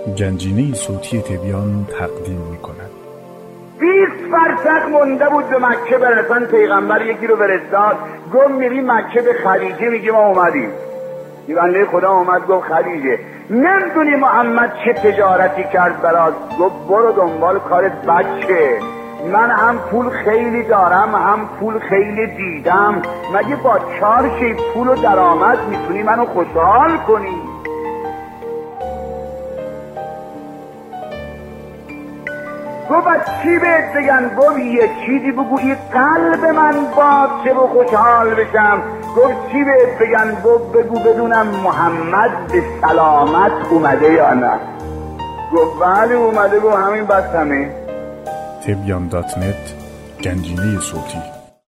گنجینه صوتی تبیان تقدیم می‌کند. 20 فرسخ مونده بود به مکه برسن. پیغمبر یکی رو فرستاد گفت میری مکه به خدیجه میگه ما اومدیم. یه بنده خدا اومد گفت خدیجه نمیدونی محمد چه تجارتی کرد برات؟ گفت برو دنبال کارت بچه، من هم پول خیلی دارم هم پول خیلی دیدم، مگه با 4 شی پول و درآمد میتونی منو خوشحال کنی؟ گفت چی بهت بگن؟ گفت یه چیزی بگو این قلب من باشه و خوشحال بشم. گفت چی بهت بگن؟ گفت بگو بدونم محمد به سلامت اومده یا نه. گفت بله اومده. گفت همین بس همه. تبیان.net گنجینه صوتی.